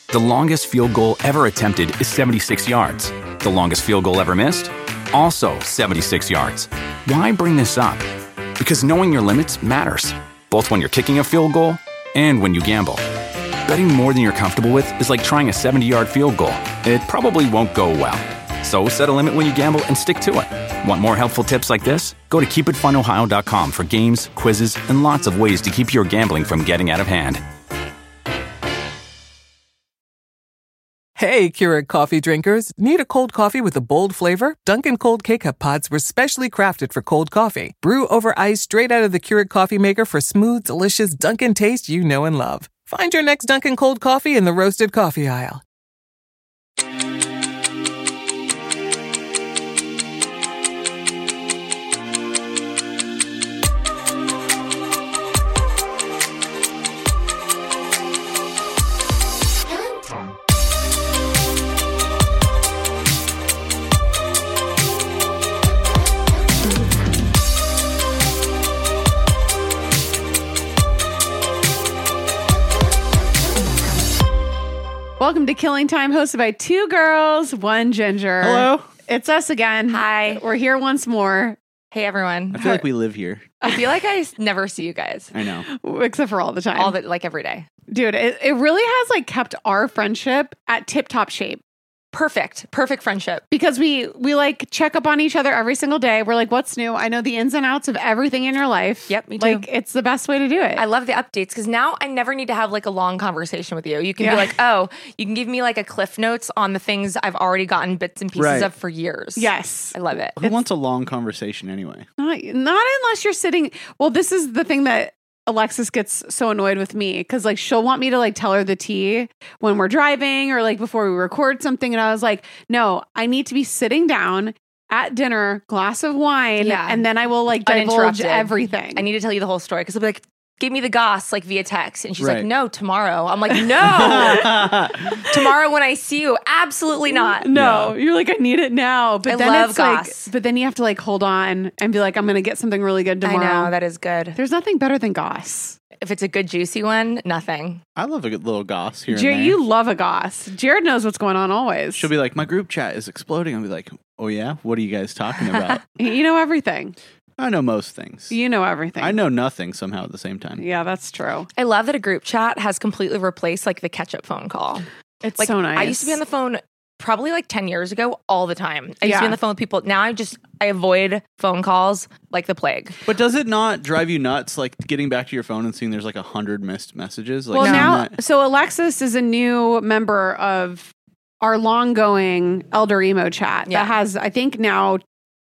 The longest field goal ever attempted is 76 yards. The longest field goal ever missed? Also 76 yards. Why bring this up? Because knowing your limits matters, both when you're kicking a field goal and when you gamble. Betting more than you're comfortable with is like trying a 70-yard field goal. It probably won't go well. So set a limit when you gamble and stick to it. Want more helpful tips like this? Go to keepitfunohio.com for games, quizzes, and lots of ways to keep your gambling from getting out of hand. Hey, Keurig coffee drinkers. Need a cold coffee with a bold flavor? Dunkin' Cold K-Cup pods were specially crafted for cold coffee. Brew over ice straight out of the Keurig coffee maker for smooth, delicious Dunkin' taste you know and love. Find your next Dunkin' Cold coffee in the roasted coffee aisle. Welcome to Killing Time, hosted by two girls, one ginger. Hello. It's us again. Hi. We're here once more. Hey, everyone. I feel like we live here. I feel like I never see you guys. I know. Except for all the time. Like every day. Dude, it really has like kept our friendship at tip-top shape. Perfect friendship. Because we like check up on each other every single day. We're like, what's new? I know the ins and outs of everything in your life. Yep, me too. Like, it's the best way to do it. I love the updates because now I never need to have like a long conversation with you. You can be like, oh, you can give me like a cliff notes on the things I've already gotten bits and pieces of for years. Yes. I love it. Who wants a long conversation anyway? Not unless you're sitting. Well, this is the thing that Alexis gets so annoyed with me because like she'll want me to like tell her the tea when we're driving or like before we record something. And I was like, no, I need to be sitting down at dinner, glass of wine. Yeah. And then I will like divulge Uninterrupted. everything. I need to tell you the whole story because I'll be like, give me the goss like via text. And she's Right. like, no, tomorrow. I'm like, no. Tomorrow when I see you, absolutely not. No, you're like, I need it now. But I then love it's goss. like, but then you have to like hold on and be like, I'm going to get something really good tomorrow. I know, that is good. There's nothing better than goss. If it's a good juicy one, nothing. I love a good little goss here and Jared, there. you love a goss. Jared knows what's going on always. She'll be like, my group chat is exploding. I'll be like, oh yeah? What are you guys talking about? You know everything. I know most things. You know everything. I know nothing somehow at the same time. Yeah, that's true. I love that a group chat has completely replaced like the catch-up phone call. It's Like so nice. I used to be on the phone probably like 10 years ago all the time. I used to be on the phone with people. Now I avoid phone calls like the plague. But does it not drive you nuts, like getting back to your phone and seeing there's like 100 missed messages? Like, Well, seeing now, that- so Alexis is a new member of our long-going Elder Emo chat Yeah. that has, I think now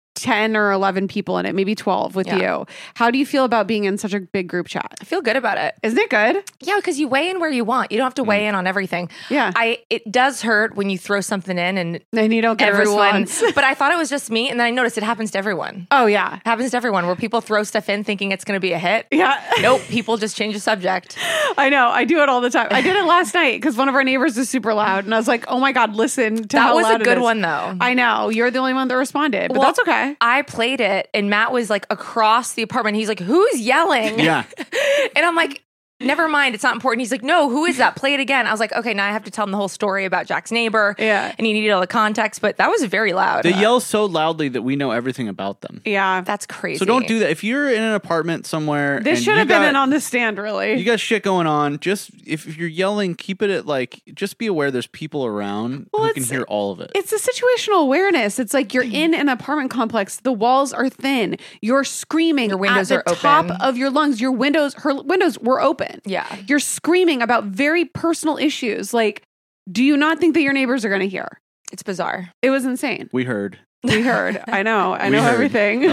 10 or 11 people in it, maybe 12 with you. How do you feel about being in such a big group chat? I feel good about it. Isn't it good? Yeah, because you weigh in where you want. You don't have to weigh in on everything. Yeah. It does hurt when you throw something in and And you don't get a everyone. response. But I thought it was just me, and then I noticed it happens to everyone. Oh, yeah. It happens to everyone where people throw stuff in thinking it's going to be a hit. Yeah. Nope, people just change the subject. I know. I do it all the time. I did it last night because one of our neighbors is super loud. And I was like, oh my God, listen to That how was loud a it good is. one, though. I know. You're the only one that responded, but Well, that's okay. I played it, and Matt was like across the apartment. He's like, "Who's yelling?" yeah. And I'm like, never mind, it's not important. He's like, no, who is that? Play it again. I was like, okay, now I have to tell him the whole story about Jack's neighbor. Yeah. And he needed all the context, but that was very loud. They yell so loudly that we know everything about them. Yeah. That's crazy. So don't do that. If you're in an apartment somewhere, This and should you have been got- an on the stand, really. You got shit going on. Just if you're yelling, keep it at like. Just be aware there's people around who can it's- hear all of it. It's a situational awareness. It's like you're in an apartment complex. The walls are thin. You're screaming. Your windows at the are top open. of your lungs. Her windows were open. Yeah. You're screaming about very personal issues. Like, do you not think that your neighbors are going to hear? It's bizarre. It was insane. We heard. We heard. I know. I We know heard. everything. Oh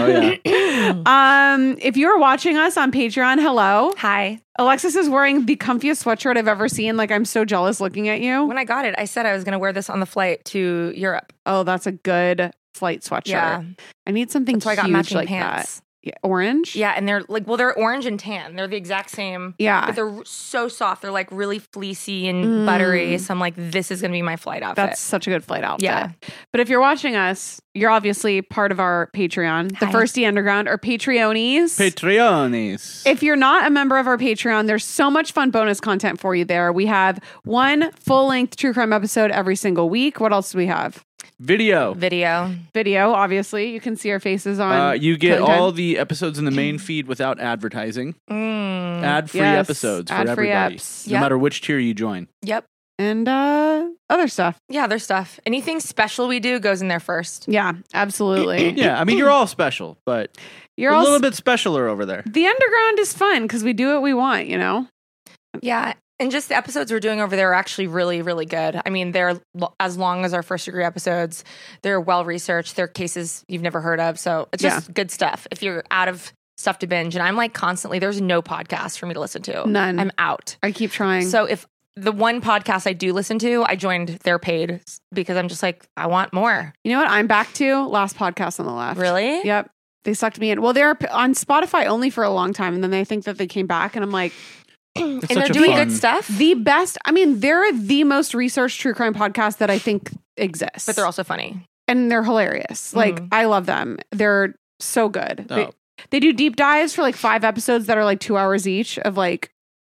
yeah. If you're watching us on Patreon, hello. Hi. Alexis is wearing the comfiest sweatshirt I've ever seen. Like, I'm so jealous looking at you. When I got it, I said I was going to wear this on the flight to Europe. Oh, that's a good flight sweatshirt. Yeah. I need something That's why I got huge matching like pants. Orange. Yeah, and they're like, well, they're orange and tan. They're the exact same. Yeah. But they're so soft. They're like really fleecy and buttery. So I'm like, this is going to be my flight outfit. That's such a good flight outfit. Yeah. But if you're watching us, you're obviously part of our Patreon, the Hi. Firsty Underground, or Patreonies. Patreonis. If you're not a member of our Patreon, there's so much fun bonus content for you there. We have one full-length true crime episode every single week. What else do we have? Video. Video, obviously. You can see our faces on. You get Killing Time. all the episodes in the main feed without advertising. Ad-free Yes, episodes for ad-free everybody. eps. No Yep. matter which tier you join. Yep. And other stuff. Yeah, their stuff. Anything special we do goes in there first. Yeah, absolutely. Yeah, I mean, you're all special, but You're a all little bit specialer over there. The underground is fun because we do what we want, you know? Yeah. And just the episodes we're doing over there are actually really, really good. I mean, they're as long as our first degree episodes. They're well researched. They're cases you've never heard of. So it's just good stuff. If you're out of stuff to binge, and I'm like constantly, there's no podcast for me to listen to. None. I'm out. I keep trying. So if the one podcast I do listen to, I joined their paid because I'm just like, I want more. You know what I'm back to? Last podcast on the left. Really? Yep. They sucked me in. Well, they're on Spotify only for a long time, and then they think that they came back, and I'm like, And such they're a doing fun- good stuff. the best. I mean, they're the most researched true crime podcast that I think exists. But they're also funny. and they're hilarious. Like, Mhm. I love them. They're so good. Oh. They do deep dives for like 5 episodes that are like 2 hours each of like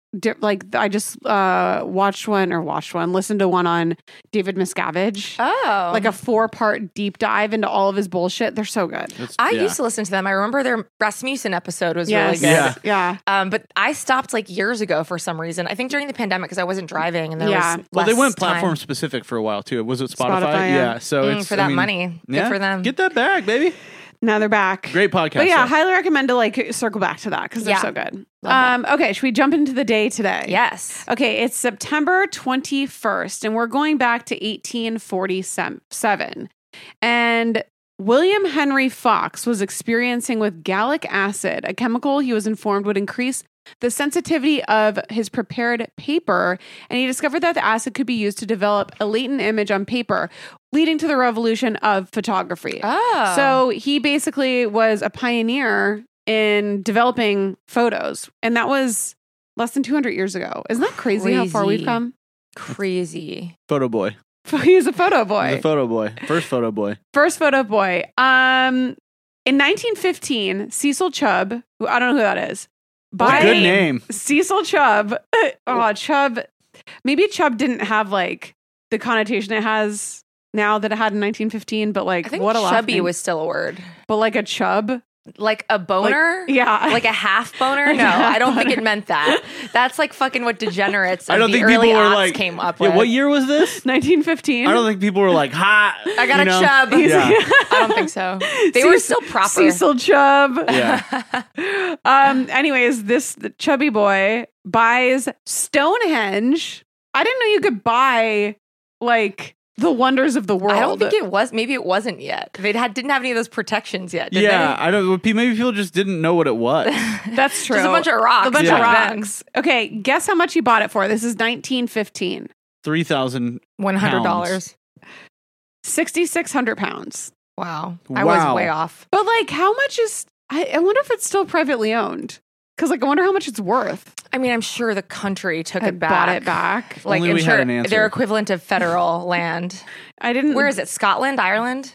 I just listened to one on David Miscavige. Oh. Like a 4-part deep dive into all of his bullshit. They're so good. I used to listen to them. I remember their Rasmussen episode was really Yes. good. Yeah. Yeah. But I stopped like years ago for some reason. I think during the pandemic because I wasn't driving and there Yeah. was Well, they less went time. platform specific for a while too. Was it Spotify? Spotify, yeah. So it's for that I mean, money. Good yeah, for them. Get that back, baby. Now they're back. Great podcast. But yeah, though. highly recommend to like circle back to that because they're Yeah. so good. Love Okay, should we jump into the day today? Yes. Okay, it's September 21st, and we're going back to 1847. And William Henry Fox was experiencing with gallic acid, a chemical he was informed would increase the sensitivity of his prepared paper, and he discovered that the acid could be used to develop a latent image on paper, leading to the revolution of photography. Oh. So he basically was a pioneer in developing photos, and that was less than 200 years ago. Isn't that crazy how far we've Crazy. come? Crazy. Photo boy. He's a photo He's boy. a photo boy. First photo boy. First photo boy. In 1915, Cecil Chubb, who I don't know who that is, by Good name. Cecil Chubb. Chubb. Maybe Chubb didn't have like the connotation it has now that it had in 1915, but like I think what a chubby laughing- was still a word. but like a chub. Like a boner? Yeah. Like a half boner? No, I don't think it meant that. That's like fucking what degenerates of I don't the think early people were aughts like, came up yeah, with. what year was this? 1915. I don't think people were like, ha. I got you a know? chub. Yeah. I don't think so. They were still proper. Cecil Chubb. Yeah. Anyways, the chubby boy buys Stonehenge. I didn't know you could buy like the wonders of the world. I don't think it was. Maybe it wasn't yet. They didn't have any of those protections yet. Did Yeah. they? I don't. Maybe people just didn't know what it was. That's true. Just a bunch of rocks. A bunch of back then. rocks. Okay, guess how much he bought it for? This is 1915. 3,000. $100. 6,600 pounds. Wow. I was Wow. way off. But like, how much is? I wonder if it's still privately owned. Because like, I wonder how much it's worth. I mean, I'm sure the country took I it back. bought it back. Like, Only I'm we had sure an answer. their equivalent of federal land. I didn't. Where is it? Scotland? Ireland?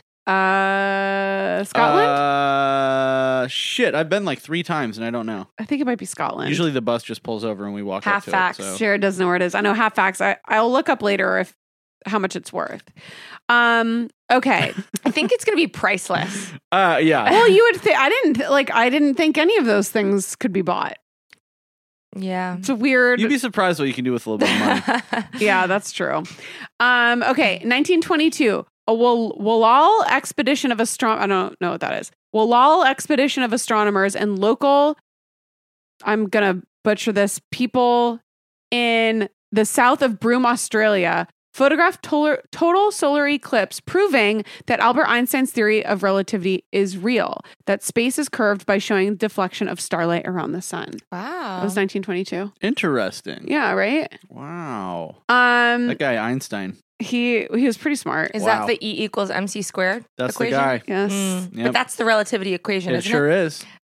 Scotland? Shit. I've been like 3 times and I don't know. I think it might be Scotland. Usually the bus just pulls over and we walk Half up to facts. it. So. Jared doesn't know where it is. I know half facts. I'll look up later how much it's worth. Okay. I think it's going to be priceless. Yeah. Well, you would think I didn't think any of those things could be bought. Yeah. It's a weird. You'd be surprised what you can do with a little bit of money. Yeah, that's true. Okay, 1922, a Wallal expedition of I don't know what that is. Wallal expedition of astronomers and local, I'm gonna butcher this, people in the south of Broome, Australia, photographed total solar eclipse, proving that Albert Einstein's theory of relativity is real, that space is curved by showing deflection of starlight around the sun. Wow. That was 1922. Interesting. Yeah, right? Wow. Um, That guy Einstein. he was pretty smart. Is Wow. that the E equals MC squared That's equation? the guy. Yes. Mm. Yep. But that's the relativity equation, It isn't sure it? is.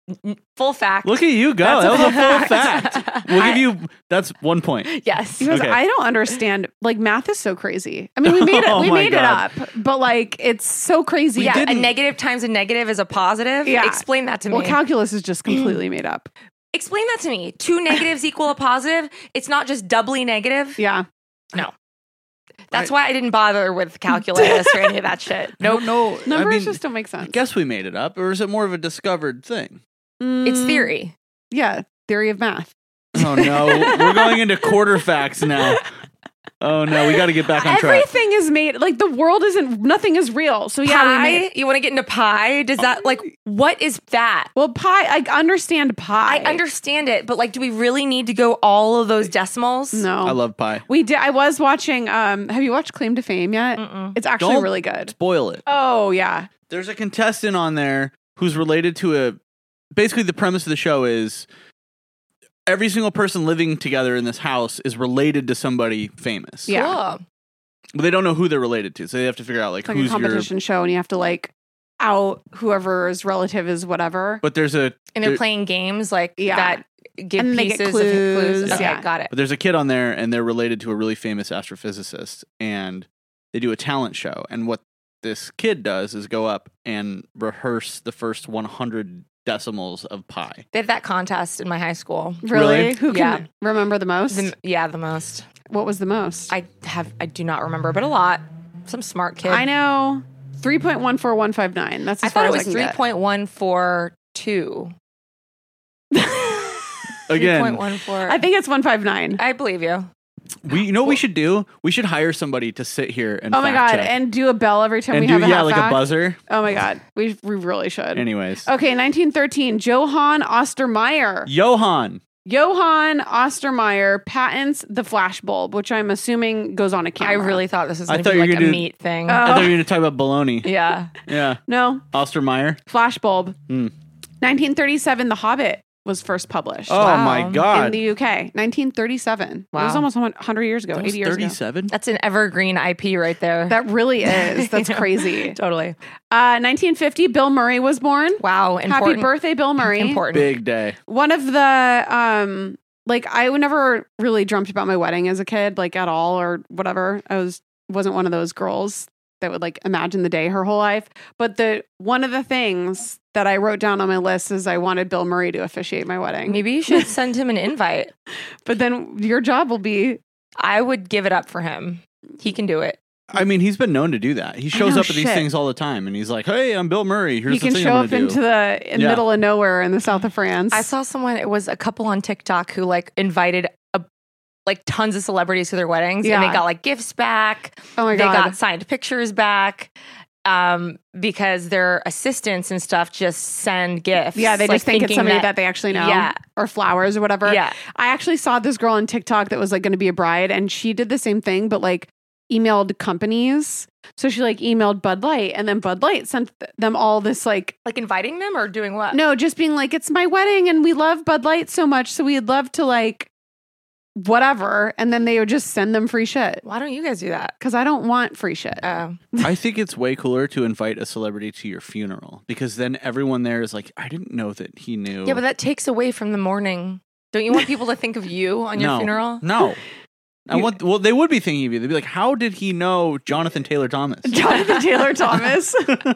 Full fact. Look at you go. That's That a was a full full fact. fact. We'll give you, that's 1 point. Yes. Because Okay. I don't understand. Like, math is so crazy. I mean, we made it. Oh we my made it God. up, but like, it's so crazy. Yeah, didn't- a negative times a negative is a positive. Yeah. Explain that to me. Well, calculus is just completely made up. Explain that to me. 2 negatives equal a positive. It's not just doubly negative. Yeah. No. That's why I didn't bother with calculus or any of that shit. No, no. Numbers I mean, just don't make I sense. guess we made it up, or is it more of a discovered thing? It's theory. Yeah. Theory of math. Oh no, we're going into quarter facts now. Oh no, we got to get back on track. Everything is made, like, the world isn't, nothing is real. So yeah, we Pie? made, You want to get into pie? Does that, like, what is that? well, pi, I understand pi. I understand it, but, like, do we really need to go all of those decimals? No. I love pie. We did. I was watching, have you watched Claim to Fame yet? It's actually Don't really good. Spoil it. Oh, yeah. There's a contestant on there who's related to basically the premise of the show is every single person living together in this house is related to somebody famous. Yeah. Cool. But they don't know who they're related to, so they have to figure out like It's like who's a competition show, and you have to, like, out whoever's relative is whatever. But there's a And they're there- playing games like Yeah. that give And they get pieces of clues. clues. Okay, Yeah. got it. But there's a kid on there, and they're related to a really famous astrophysicist, and they do a talent show. And what this kid does is go up and rehearse the first 100 decimals of pi. They had that contest in my high school. Really? Really? Who can remember the most? The most. What was the most? I do not remember, but a lot. Some smart kid. I know 3.14159. That's I as far thought it as was I can get. 3.142. Again, 3.14. I think it's 159. I believe you. you know what we should do? We should hire somebody to sit here and Oh my fact god! check. And do a bell every time And we do have a half like fact. a buzzer. Oh my god, we really should. Anyways, Okay, 1913. Johann Ostermeyer. Johann. Johann Ostermeyer patents the flash bulb, which I'm assuming goes on a I camera. really thought this was I going to thought be you were like a gonna do- meat thing. I thought you were going to talk about baloney. Yeah. Yeah. No, Ostermeyer. flash bulb. Hmm. 1937. The Hobbit was first published. Oh Wow. my god. In the UK, 1937. It was Wow. almost 100 years ago, That was 80 years ago. 37? That's an evergreen IP right there. That really is. That's crazy. Totally. 1950, Bill Murray was born. Wow. Happy Important. birthday, Bill Murray. Important. Big day. One of the like, I never really dreamt about my wedding as a kid, like, at all or whatever. Wasn't one of those girls that would, like, imagine the day her whole life. But one of the things that I wrote down on my list is I wanted Bill Murray to officiate my wedding. Maybe you should send him an invite. But then your job will be I would give it up for him. He can do it. I mean, he's been known to do that. He shows know, up at these shit. things all the time, and he's like, "Hey, I'm Bill Murray. Here's you the can thing show I'm up gonna into do." the Yeah. middle of nowhere in the south of France. I saw someone, it was a couple on TikTok who like invited like tons of celebrities to their weddings and Yeah. they got like gifts back. Oh my They god. got signed pictures back. Because their assistants and stuff just send gifts. Yeah, they like, just think it's thinking somebody that they actually know. Yeah. Or flowers or whatever. Yeah. I actually saw this girl on TikTok that was like going to be a bride, and she did the same thing, but like emailed companies. So she like emailed Bud Light, and then Bud Light sent them all this like, inviting them or doing what? no, just being like, it's my wedding and we love Bud Light so much. So we'd love to like whatever. And then they would just send them free shit. Why don't you guys do that? Because I don't want free shit. I think it's way cooler to invite a celebrity to your funeral because then everyone there is like, "I didn't know that he knew." Yeah, but that takes away from the mourning. Don't you want people to think of you on your No. funeral? No. Well, they would be thinking of you. They'd be like, "How did he know Jonathan Taylor Thomas?" Jonathan Taylor Thomas.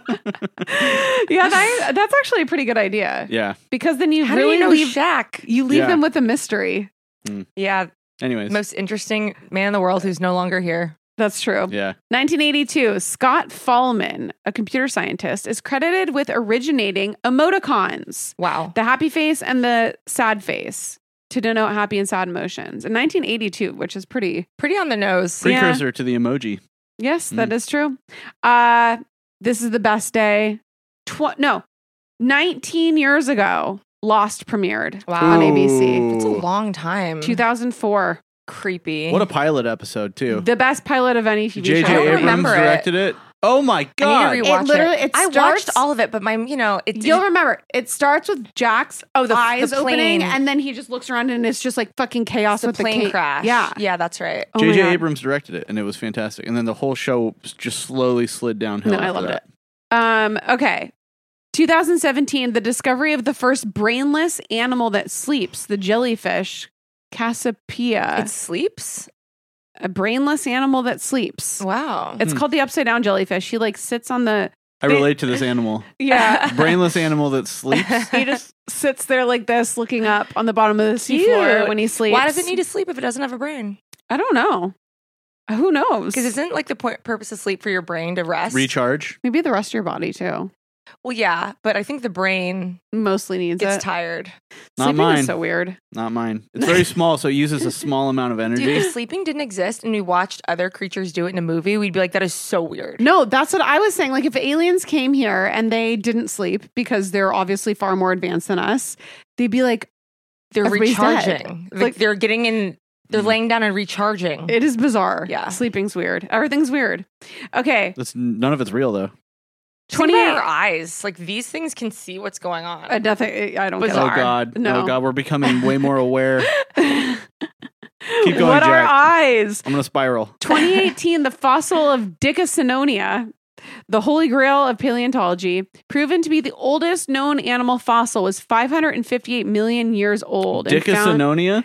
Yeah, that's actually a pretty good idea. Yeah. Because then you How really do you know leave Shaq? you leave Yeah. them with a mystery. Yeah, Anyways. most interesting man in the world who's no longer here. That's true. Yeah. 1982, Scott Fallman, a computer scientist, is credited with originating emoticons, Wow. the happy face and the sad face, to denote happy and sad emotions. In 1982, which is pretty. Pretty on the nose. Precursor to the emoji. Yes, that is true. This is the best day. 19 years ago, Lost premiered Wow. on ABC. Ooh. It's a long time. 2004. Creepy. What a pilot episode, too. The best pilot of any TV J.J. show. don't Abrams remember it. directed it. Oh my God. I need to rewatch It literally- it I starts- watched all of it, but You'll remember, it starts with Jack's the eyes opening, plane. and then he just looks around and it's just like fucking chaos the with plane the crash. Yeah. Yeah, that's right. Oh my J.J. God. Abrams directed it, and it was fantastic. And then the whole show just slowly slid downhill. No, I after loved that. it. Okay. 2017, the discovery of the first brainless animal that sleeps, the jellyfish, Cassiopeia. It sleeps? A brainless animal that sleeps. Wow. It's called the upside down jellyfish. He like sits on the... I relate to this animal. Yeah. Brainless animal that sleeps. He just sits there like this, looking up on the bottom of the seafloor when he sleeps. Why does it need to sleep if it doesn't have a brain? I don't know. Who knows? Because isn't like the purpose of sleep for your brain to rest? Recharge. Maybe the rest of your body too. Well, yeah, but I think the brain mostly needs gets it. tired. Not Sleeping mine. is so weird. Not mine. It's very small, so it uses a small amount of energy. Dude, if sleeping didn't exist and we watched other creatures do it in a movie, we'd be like, that is so weird. No, that's what I was saying. Like if aliens came here and they didn't sleep because they're obviously far more advanced than us, they'd be like, They're everybody's recharging. dead. Like they're getting in, they're laying down and recharging. It is bizarre. Yeah. Sleeping's weird. Everything's weird. Okay. None of it's real, though. 28 28. our eyes. Like these things can see what's going on. Nothing. I don't get Bizarre. Oh, God. No. Oh, God. We're becoming way more aware. it. Keep going, What are Jack. eyes? I'm going to spiral. 2018, the fossil of Dickinsonia, the holy grail of paleontology, proven to be the oldest known animal fossil, was 558 million years old. and found- Dickinsonia?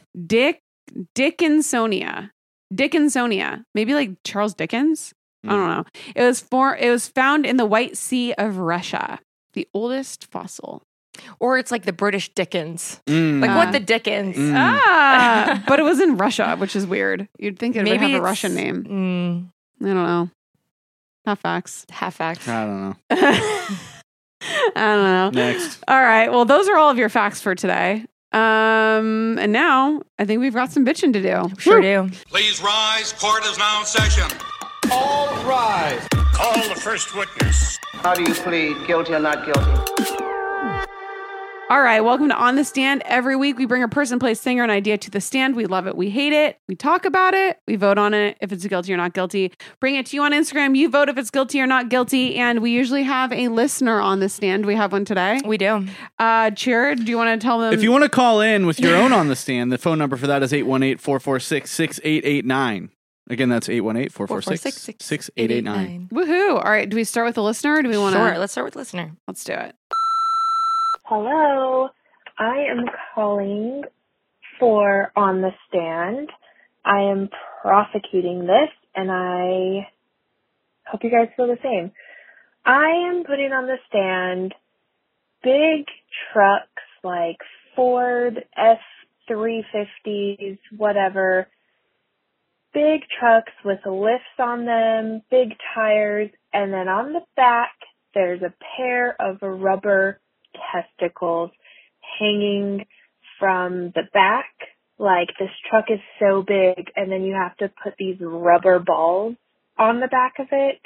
Dickinsonia. Maybe like Charles Dickens? I don't know. It was found in the White Sea of Russia, the oldest fossil. Or it's like the British Dickens. Mm. Like what the Dickens? But it was in Russia, which is weird. You'd think it would have a it's- Russian name. Mm, I don't know. Not facts. half facts. I don't know. I don't know. Next. All right. Well, those are all of your facts for today. And now I think we've got some bitching to do. Sure do. Please rise. Court is now in session. All rise. Call the first witness. How do you plead, guilty or not guilty? All right. Welcome to On the Stand. Every week we bring a person, place, thing, or an idea to the stand. We love it. We hate it. We talk about it. We vote on it if it's guilty or not guilty. Bring it to you on Instagram. You vote if it's guilty or not guilty. And we usually have a listener on the stand. We have one today. We do. Cheer, do you want to tell them? If you want to call in with your own on the stand, the phone number for that is 818-446-6889. Again, that's 818-446-6889. Woohoo. All right. Do we start with the listener or do we want to? Sure. Let's start with listener. Let's do it. Hello, I am calling for On the Stand. I am prosecuting this, and I hope you guys feel the same. I am putting on the stand big trucks like Ford F-350s, whatever, big trucks with lifts on them, big tires, and then on the back there's a pair of rubber testicles hanging from the back. Like this truck is so big and then you have to put these rubber balls on the back of it.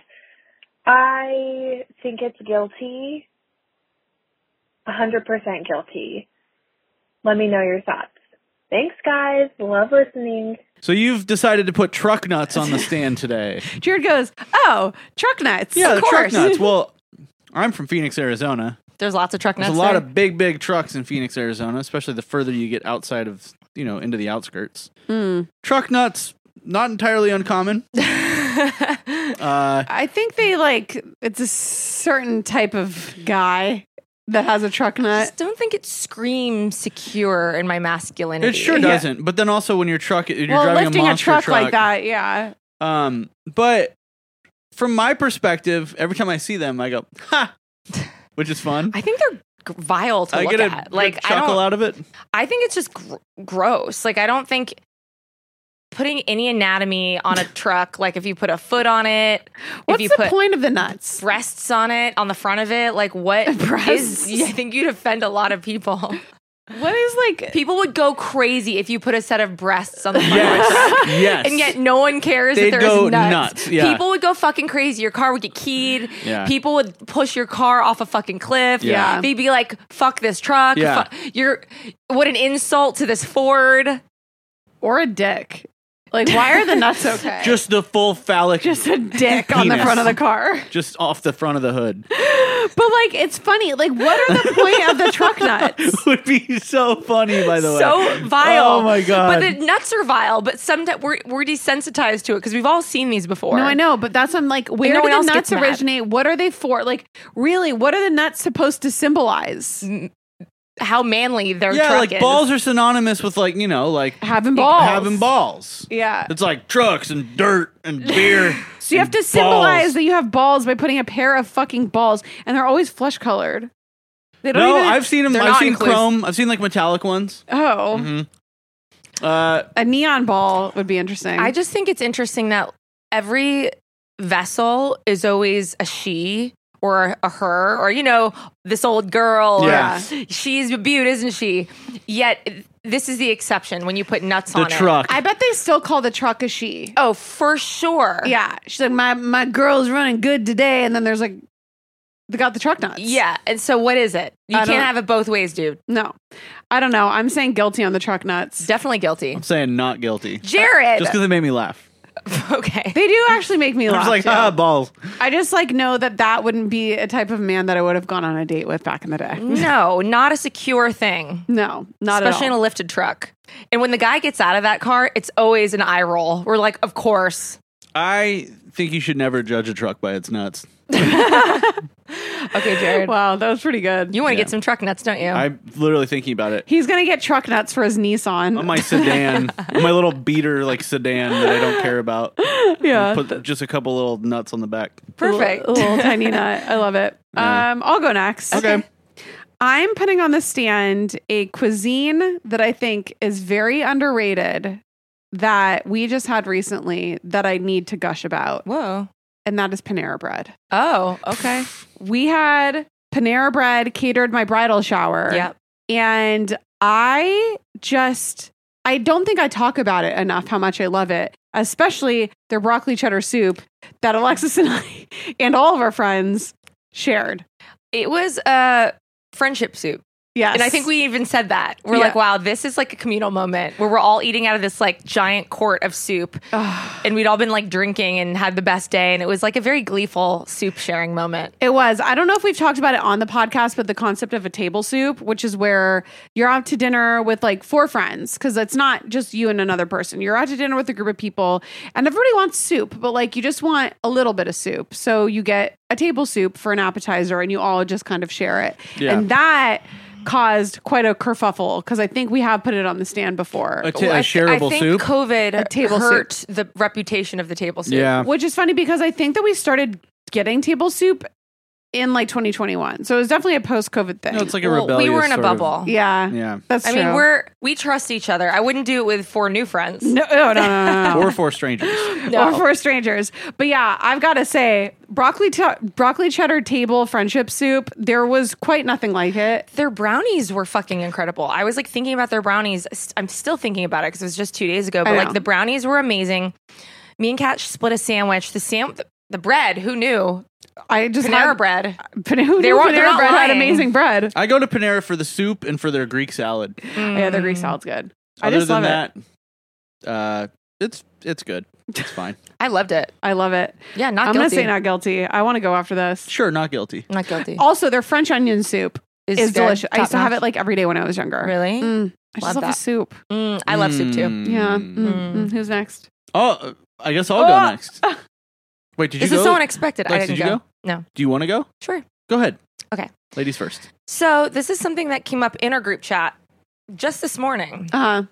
I think it's guilty. 100% guilty. Let me know your thoughts. Thanks guys. Love listening. So you've decided to put truck nuts on the stand today. Jared goes, oh, truck nuts. Yeah, of the course. truck nuts. Well, I'm from Phoenix, Arizona. There's lots of truck nuts. There's a lot there. of big trucks in Phoenix, Arizona, especially the further you get outside of, into the outskirts. Truck nuts, not entirely uncommon. I think it's a certain type of guy that has a truck I nut. just don't think it screams secure in my masculinity. It sure doesn't. But then also when you're driving lifting a monster truck like that, yeah. But from my perspective, every time I see them, I go, ha, which is fun. I think they're vile to I look get a at. good Like chuckle out of it. I think it's just gross. Like I don't think putting any anatomy on a truck, like if you put a foot on it, What's if you the put point of the nuts? breasts on it, on the front of it, like what Breasts? is? I think you'd offend a lot of people. What is People would go crazy if you put a set of breasts on the front Yes. of a truck. Yes. And yet no one cares They'd that there's go nuts. nuts, yeah. People would go fucking crazy. Your car would get keyed. Yeah. People would push your car off a fucking cliff. Yeah. They'd be like, fuck this truck. Yeah. What an insult to this Ford. or a dick? Like, why are the nuts okay? Just the full phallic. Just a dick on the penis. front of the car. Just off the front of the hood. But like, it's funny. Like, what are the point of the truck nuts? Would be so funny, by the way. So vile. Oh my God. But the nuts are vile, but sometimes we're desensitized to it because we've all seen these before. No, I know, but that's I'm like, where no do one the else nuts gets mad. originate? What are they for? Like, really, what are the nuts supposed to symbolize? How manly their yeah, truck like is. balls are synonymous with like, you know, like Having balls. having balls. Yeah. It's like trucks and dirt and beer. So you have and to symbolize balls. that you have balls by putting a pair of fucking balls, and they're always flesh colored. They don't No, even. I've seen them. They're I've not seen inclusive. chrome. I've seen like metallic ones. Oh, a neon ball would be interesting. I just think it's interesting that every vessel is always a she or a her or, you know, this old girl. Yeah. Or, she's a beaut, isn't she? Yet this is the exception when you put nuts The on truck. it. I bet they still call the truck a she. Oh, for sure. Yeah, she's like, my girl's running good today, and then there's like, they got the truck nuts. Yeah. And so what is it? You I can't don't- have it both ways, dude. No, I don't know. I'm saying guilty on the truck nuts. Definitely guilty. I'm saying not guilty. Jared. Just because it made me laugh. Okay. They do actually make me I laugh. was like, too. balls. I just like know that wouldn't be a type of man that I would have gone on a date with back in the day. No, not a secure thing. No, not Especially at in all. a lifted truck. And when the guy gets out of that car, it's always an eye roll. We're like, of course. I think you should never judge a truck by its nuts. Okay, Jared. Wow, that was pretty good. You want to Yeah. get some truck nuts, don't you? I'm literally thinking about it. He's gonna get truck nuts for his Nissan. On my sedan, on my little beater like sedan that I don't care about. yeah, Put just a couple little nuts on the back. Perfect. A little tiny nut. I love it. Yeah. I'll go next. Okay. I'm putting on the stand a cuisine that I think is very underrated that we just had recently that I need to gush about, Whoa. and that is Panera Bread. Oh, okay. We had Panera Bread catered my bridal shower. Yep. And I don't think I talk about it enough how much I love it, especially their broccoli cheddar soup that Alexis and I and all of our friends shared. It was a friendship soup. Yes. And I think we even said that. We're Yeah. like, wow, this is like a communal moment where we're all eating out of this like giant quart of soup. And we'd all been like drinking and had the best day. And it was like a very gleeful soup sharing moment. It was. I don't know if we've talked about it on the podcast, but the concept of a table soup, which is where you're out to dinner with like 4 friends, because it's not just you and another person. You're out to dinner with a group of people, and everybody wants soup, but like you just want a little bit of soup. So you get a table soup for an appetizer, and you all just kind of share it. Yeah. And that caused quite a kerfuffle, because I think we have put it on the stand before. A I shareable think soup. COVID A table hurt the reputation of the table soup. Yeah. Which is funny because I think that we started getting table soup in like 2021. So it was definitely a post-COVID thing. No, it's like a Well, rebellious we were in a sort of- bubble. yeah. Yeah. That's I true. mean, we trust each other. I wouldn't do it with 4 new friends. no. Or 4 strangers. Or for strangers. But yeah, I've got to say, broccoli cheddar table friendship soup, there was quite nothing like it. Their brownies were fucking incredible. I was like thinking about their brownies. I'm still thinking about it because it was just 2 days ago. But I like know. the brownies were amazing. Me and Kat split a sandwich. The bread, who knew? I just Panera had bread. Who They knew weren't- they're Panera not bread had lying. amazing bread. I go to Panera for the soup and for their Greek salad. Yeah, their Greek salad's good. I Other just than love it. that, it's good. It's fine. I loved it. I love it. Yeah, not I'm going to guilty. say not guilty. I want to go after this. Sure, not guilty. Not guilty. Also, their French onion soup is good. delicious. I used to have Top it like every day when I was younger. Really? I just Love love the that. soup. I love soup too. Yeah. Mm. Who's next? Oh, I guess I'll go next. Wait, did you This go? is so unexpected. I Lex, didn't did you go. go? No. Do you want to go? Sure. Go ahead. Okay. Ladies first. So this is something that came up in our group chat just this morning. Uh-huh.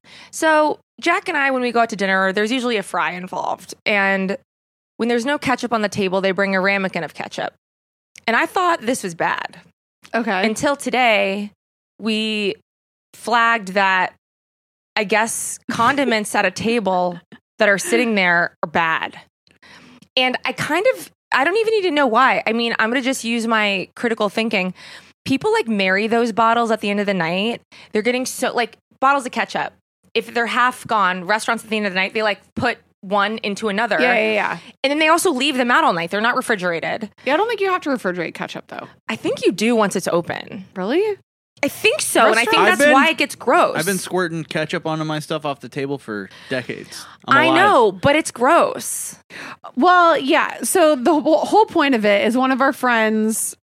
So Jack and I, when we go out to dinner, there's usually a fry involved. And when there's no ketchup on the table, they bring a ramekin of ketchup. And I thought this was bad. Okay. Until today, we flagged that I guess condiments at a table that are sitting there are bad. And I don't even need to know why. I mean, I'm going to just use my critical thinking. People like marry those bottles at the end of the night. They're getting so like bottles of ketchup. If they're half gone, restaurants at the end of the night, they like put one into another. Yeah. And then they also leave them out all night. They're not refrigerated. Yeah, I don't think you have to refrigerate ketchup though. I think you do once it's open. Really? I think so, and I think I've that's why it gets gross. I've been squirting ketchup onto my stuff off the table for decades. I know, but it's gross. Well, yeah. So the whole point of it is one of our friends'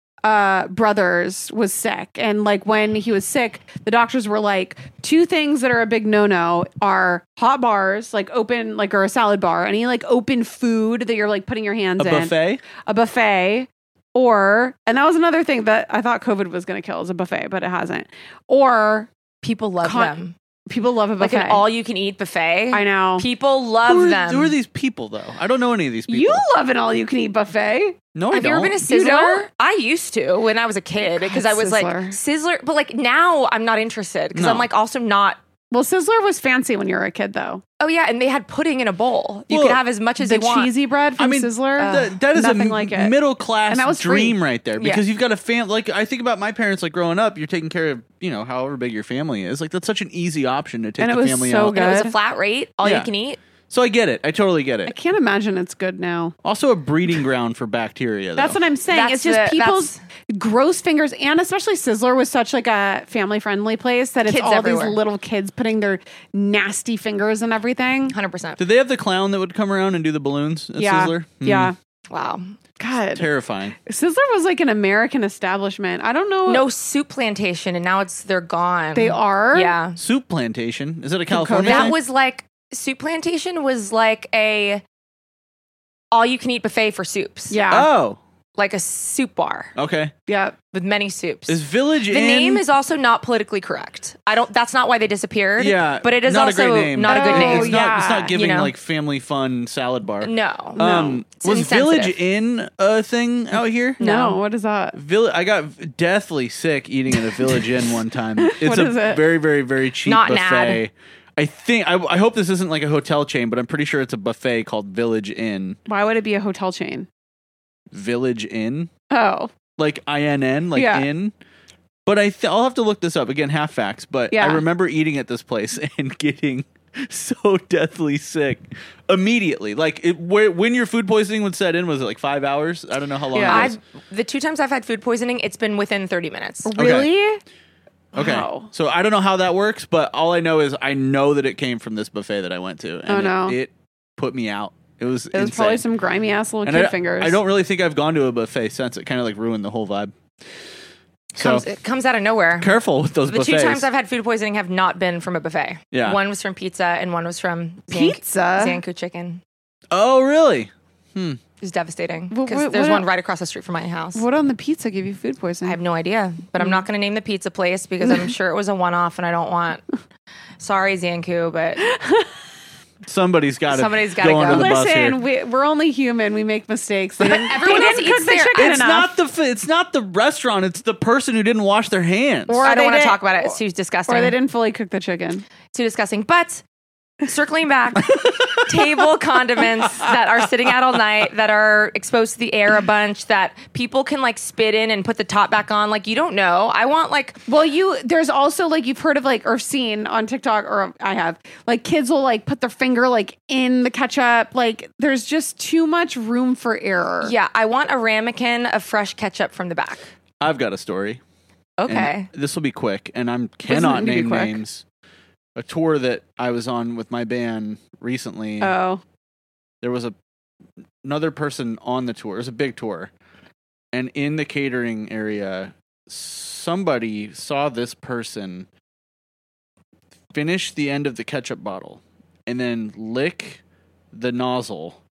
brothers was sick, and like when he was sick, the doctors were like, 2 things that are a big no-no are hot bars, like open, like, or a salad bar, any like open food that you're like putting your hands in. A buffet. Or, and that was another thing that I thought COVID was going to kill, is a buffet, but it hasn't. Or people love them. People love a buffet. Like an all-you-can-eat buffet. I know. People love them. Who are these people, though? I don't know any of these people. You love an all-you-can-eat buffet. No, I Have don't. you ever been to Sizzler? I used to when I was a kid because I was like, Sizzler. But like now I'm not interested because I'm like also not. Well, Sizzler was fancy when you were a kid, though. Oh, yeah. And they had pudding in a bowl. You could have as much as you want. The cheesy bread from Sizzler. That is nothing a like it. middle-class dream right there. Because Yeah. you've got a family. Like, I think about my parents, like, growing up, you're taking care of, however big your family is. Like, that's such an easy option to take the family out. And it was a flat rate, all you can eat. So I get it. I totally get it. I can't imagine it's good now. Also a breeding ground for bacteria, though. That's what I'm saying. It's just people's gross fingers, and especially Sizzler was such like a family-friendly place that it's Kids all everywhere. these little kids putting their nasty fingers and everything. 100%. Did they have the clown that would come around and do the balloons at Sizzler? Yeah. Wow. God. Terrifying. Sizzler was like an American establishment. I don't know. No, Soup Plantation, and now they're gone. They are? Yeah. Soup Plantation? Is it a California That thing? was like, Soup Plantation was like a all-you-can-eat buffet for soups. Yeah. Oh. Like a soup bar. Okay. Yeah. With many soups. Is Village The Inn... name is also not politically correct. That's not why they disappeared. Yeah. But it is not also a great name. not a good name. It's not giving You know? like family fun salad bar. No. It's Was insensitive. Village Inn a thing out here? No. What is that? I got deathly sick eating at a Village Inn one time. It's What is it? very, very, very cheap Not buffet. NAD. I think I hope this isn't like a hotel chain, but I'm pretty sure it's a buffet called Village Inn. Why would it be a hotel chain? Village Inn, Oh. like INN, like Yeah. inn. But I'll have to look this up again. Half facts, but Yeah. I remember eating at this place and getting so deathly sick immediately. Like when your food poisoning would set in, was it like 5 hours? I don't know how long. Yeah. it was. The 2 times I've had food poisoning, it's been within 30 minutes. Really? Okay. Wow. So I don't know how that works, but all I know is I know that it came from this buffet that I went to. And Oh, no. It put me out. It was insane. probably some grimy ass little And kid fingers. I don't really think I've gone to a buffet since. It kind of like ruined the whole vibe. So It comes out of nowhere. careful with those The buffets. 2 times I've had food poisoning have not been from a buffet. Yeah. One was from pizza and one was from Pizza? Zanku chicken. Oh, really? It was devastating Well, because what- there's what- one right across the street from my house. What on the pizza gave you food poisoning? I have no idea, but I'm not going to name the pizza place because I'm sure it was a one-off and I don't want. Sorry, Zanku, but Somebody's got to Somebody's gotta go under go. the bus here. Listen, we're only human. We make mistakes. They didn't, everyone they else didn't eats cook the their- chicken It's enough. it's not the restaurant. It's the person who didn't wash their hands. Or I they don't want to didn't- talk about it. It's too disgusting. Or they didn't fully cook the chicken. Too disgusting. But circling back, table condiments that are sitting out all night, that are exposed to the air a bunch, that people can like spit in and put the top back on. Like, you don't know. I want like, Well, there's also like you've heard of like or seen on TikTok, or I have, like kids will like put their finger like in the ketchup. Like there's just too much room for error. yeah, I want a ramekin of fresh ketchup from the back. I've got a story. Okay. This will be quick, and I Doesn't cannot need to be name quick. names. A tour that I was on with my band recently. Oh. There was another person on the tour. It was a big tour. And in the catering area, somebody saw this person finish the end of the ketchup bottle and then lick the nozzle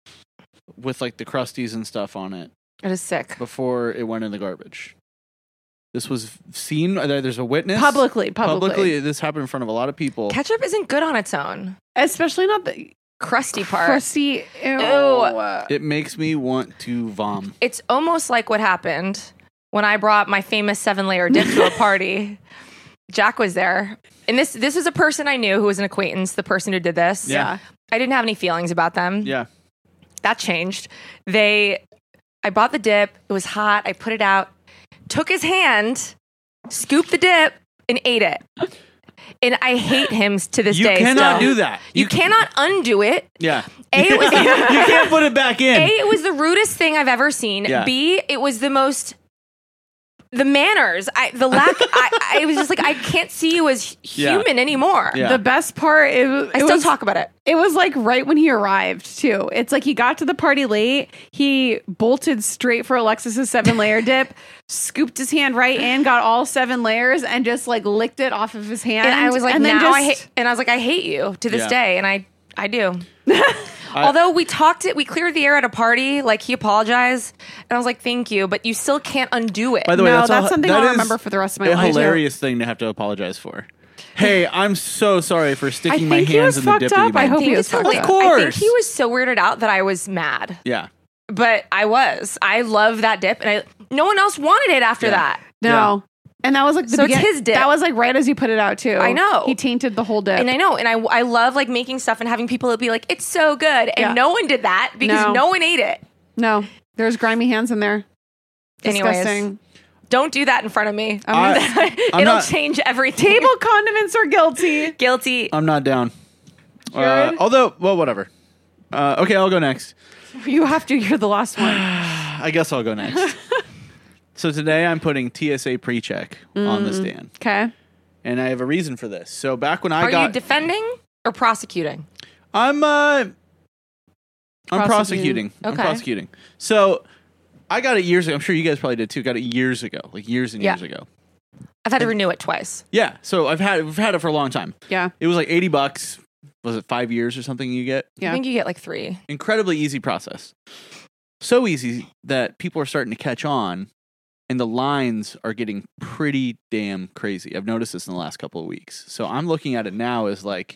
with like the crusties and stuff on it It is sick. before it went in the garbage. This was seen. There's a witness. Publicly. This happened in front of a lot of people. Ketchup isn't good on its own. Especially not the Crusty part. crusty. Ew. It makes me want to vom. It's almost like what happened when I brought my famous 7-layer dip to a party. Jack was there. And this is a person I knew who was an acquaintance, the person who did this. Yeah. I didn't have any feelings about them. Yeah. That changed. I bought the dip. It was hot. I put it out. Took his hand, scooped the dip, and ate it. And I hate him to this day. You cannot still. do that. You cannot undo it. Yeah. A, it was you can't put it back in. A, it was the rudest thing I've ever seen. Yeah. B, it was the most the manners, the lack. I was just like, I can't see you as human anymore. Yeah. The best part, I still talk about it. It was like right when he arrived too. It's like he got to the party late. He bolted straight for Alexis's 7-layer dip, scooped his hand right in, got all 7 layers, and just like licked it off of his hand. And I was like, I hate you to this day, and I do. Although we cleared the air at a party, like he apologized, and I was like, thank you, but you still can't undo it. By the way, that's something I'll remember for the rest of my life. A hilarious thing to have to apologize for. Hey, I'm so sorry for sticking my hands in the dip. I hope he was fucked up. Of course. I think he was so weirded out that I was mad. Yeah. But I love that dip, and no one else wanted it after that. No. And that was like it's his dip. That was like right as you put it out too. I know. He tainted the whole dip. And I know. And I love like making stuff and having people be like, it's so good. And no one did that because no one ate it. No. There's grimy hands in there. Disgusting. Anyways, don't do that in front of me. It'll change everything. Table condiments are guilty. Guilty. I'm not down. Although, well, whatever. Okay, I'll go next. You have to. You're the last one. I guess I'll go next. So today I'm putting TSA PreCheck on the stand. Okay. And I have a reason for this. So back when Are you defending or prosecuting? I'm prosecuting. Okay. I'm prosecuting. So I got it years ago. I'm sure you guys probably did too. Got it years ago, like years and years ago. I've had to renew it twice. Yeah. So we've had it for a long time. Yeah. It was like $80. Was it 5 years or something you get? Yeah. I think you get like 3. Incredibly easy process. So easy that people are starting to catch on. And the lines are getting pretty damn crazy. I've noticed this in the last couple of weeks. So I'm looking at it now as like,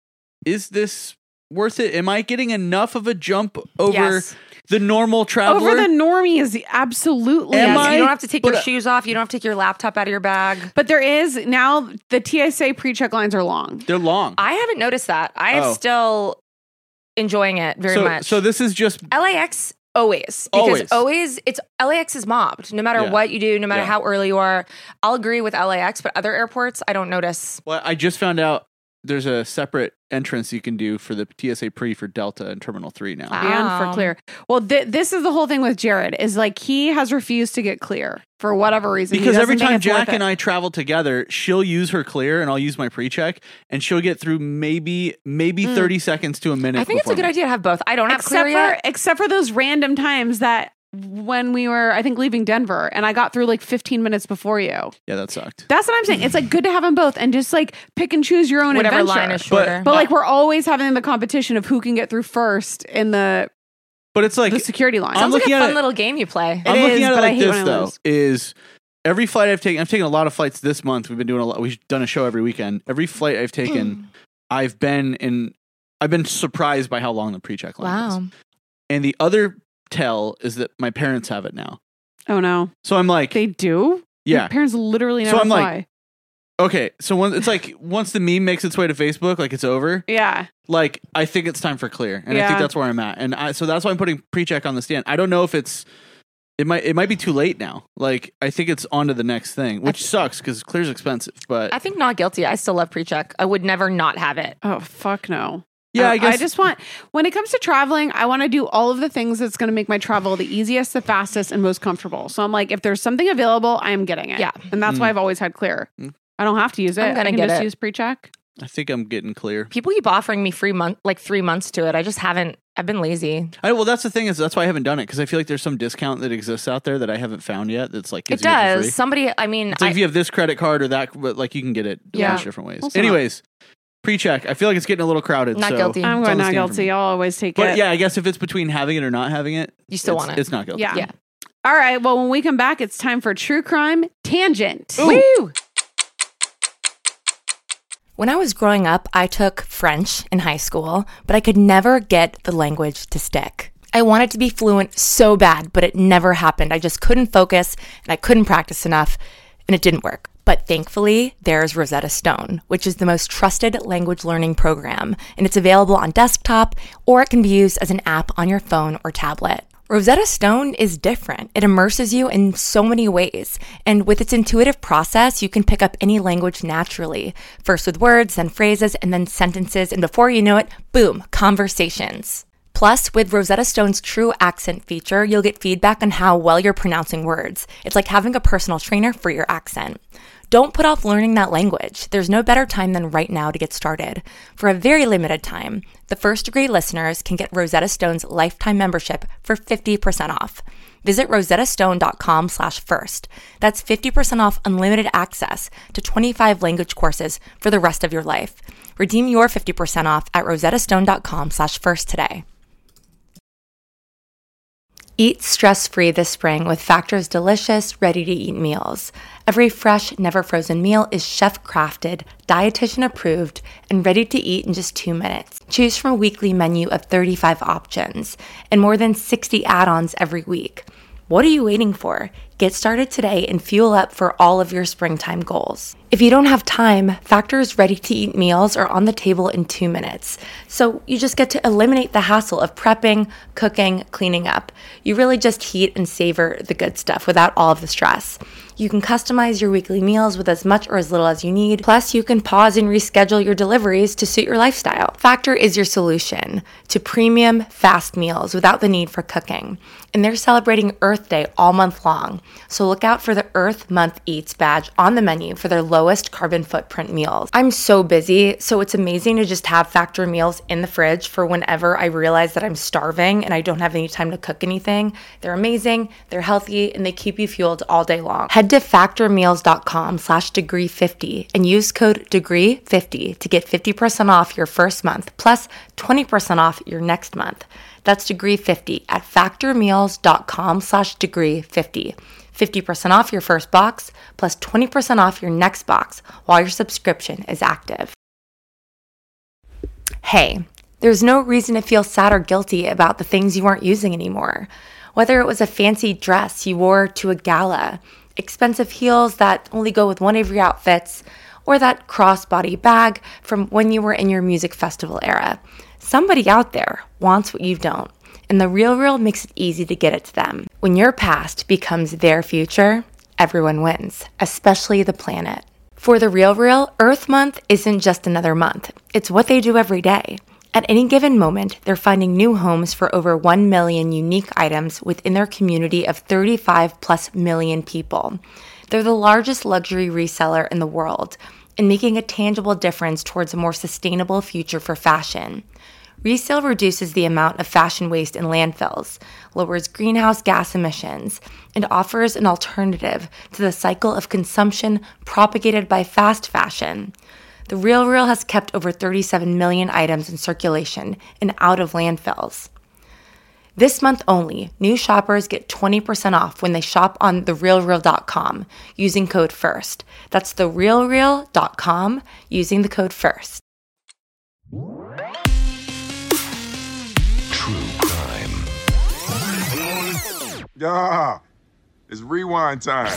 is this worth it? Am I getting enough of a jump over the normal traveler? Over the normies, absolutely. You don't have to take your shoes off. You don't have to take your laptop out of your bag. But there is now the TSA PreCheck lines are long. They're long. I haven't noticed that. I am still enjoying it very much. So this is just LAX. Always. Because it's LAX is mobbed. No matter what you do, no matter how early you are. I'll agree with LAX, but other airports, I don't notice. Well, I just found out there's a separate entrance you can do for the TSA Pre for Delta and Terminal 3 now. And for Clear. Well, this is the whole thing with Jared is like he has refused to get Clear for whatever reason. Because every time Jack and I travel together, she'll use her Clear and I'll use my PreCheck and she'll get through maybe 30 seconds to a minute. I think it's a good idea to have both. I don't have Clear yet. Except for those random times that when we were, I think, leaving Denver and I got through like 15 minutes before you. Yeah, that sucked. That's what I'm saying. It's like good to have them both and just like pick and choose your own whatever adventure. Line is shorter. But like we're always having the competition of who can get through first in the But it's like the security line. Sounds like a fun little game you play. I'm looking at it like this though, is every flight I've taken a lot of flights this month. We've done a show every weekend. Every flight I've taken, I've been surprised by how long the PreCheck line is. And the other tell is that my parents have it now. Oh no. So I'm like, they do? Yeah. Your parents literally never so I'm fly. Like, okay, so once the meme makes its way to Facebook, like it's over. Yeah. Like I think it's time for Clear, and I think that's where I'm at, and so that's why I'm putting PreCheck on the stand. I don't know if it might be too late now. Like I think it's on to the next thing, which sucks because Clear's expensive. But I think not guilty. I still love PreCheck. I would never not have it. Oh fuck no. Yeah, I guess. I just want, when it comes to traveling, I want to do all of the things that's going to make my travel the easiest, the fastest, and most comfortable. So I'm like, if there's something available, I am getting it. Yeah. And that's why I've always had Clear. I don't have to use it. I'm gonna I can get just it. use PreCheck. I think I'm getting Clear. People keep offering me 3 months to it. I just haven't. I've been lazy. Well, that's the thing is that's why I haven't done it because I feel like there's some discount that exists out there that I haven't found yet. That's like it does. Somebody. I mean, it's like if you have this credit card or that, but like you can get it a bunch of different ways. Also Anyways. PreCheck. I feel like it's getting a little crowded. Not guilty. I'm going not guilty. I'll always take it. But yeah, I guess if it's between having it or not having it, you still want it. It's not guilty. Yeah. All right. Well, when we come back, it's time for True Crime Tangent. Woo! When I was growing up, I took French in high school, but I could never get the language to stick. I wanted to be fluent so bad, but it never happened. I just couldn't focus and I couldn't practice enough, and it didn't work. But thankfully, there's Rosetta Stone, which is the most trusted language learning program, and it's available on desktop, or it can be used as an app on your phone or tablet. Rosetta Stone is different. It immerses you in so many ways, and with its intuitive process, you can pick up any language naturally, first with words, then phrases, and then sentences, and before you know it, boom, conversations. Plus, with Rosetta Stone's True Accent feature, you'll get feedback on how well you're pronouncing words. It's like having a personal trainer for your accent. Don't put off learning that language. There's no better time than right now to get started. For a very limited time, the First Degree listeners can get Rosetta Stone's lifetime membership for 50% off. Visit rosettastone.com/first. That's 50% off unlimited access to 25 language courses for the rest of your life. Redeem your 50% off at rosettastone.com/first today. Eat stress-free this spring with Factor's delicious, ready-to-eat meals. Every fresh, never-frozen meal is chef-crafted, dietitian-approved, and ready to eat in just 2 minutes. Choose from a weekly menu of 35 options and more than 60 add-ons every week. What are you waiting for? Get started today and fuel up for all of your springtime goals. If you don't have time, Factor's ready-to-eat meals are on the table in 2 minutes. So you just get to eliminate the hassle of prepping, cooking, cleaning up. You really just heat and savor the good stuff without all of the stress. You can customize your weekly meals with as much or as little as you need. Plus, you can pause and reschedule your deliveries to suit your lifestyle. Factor is your solution to premium, fast meals without the need for cooking. And they're celebrating Earth Day all month long. So look out for the Earth Month Eats badge on the menu for their lowest carbon footprint meals. I'm so busy, so it's amazing to just have Factor meals in the fridge for whenever I realize that I'm starving and I don't have any time to cook anything. They're amazing, they're healthy, and they keep you fueled all day long. Head to factormeals.com/degree50 and use code degree50 to get 50% off your first month plus 20% off your next month. That's degree50 at factormeals.com/degree50. 50% off your first box plus 20% off your next box while your subscription is active. Hey, there's no reason to feel sad or guilty about the things you aren't using anymore. Whether it was a fancy dress you wore to a gala, expensive heels that only go with one of your outfits, or that crossbody bag from when you were in your music festival era. Somebody out there wants what you don't, and The RealReal makes it easy to get it to them. When your past becomes their future, everyone wins, especially the planet. For The RealReal, Earth Month isn't just another month. It's what they do every day. At any given moment, they're finding new homes for over 1 million unique items within their community of 35+ million people. They're the largest luxury reseller in the world and making a tangible difference towards a more sustainable future for fashion. Resale reduces the amount of fashion waste in landfills, lowers greenhouse gas emissions, and offers an alternative to the cycle of consumption propagated by fast fashion. The RealReal has kept over 37 million items in circulation and out of landfills. This month only, new shoppers get 20% off when they shop on therealreal.com using code FIRST. That's therealreal.com using the code FIRST. True crime. Yeah, it's rewind time.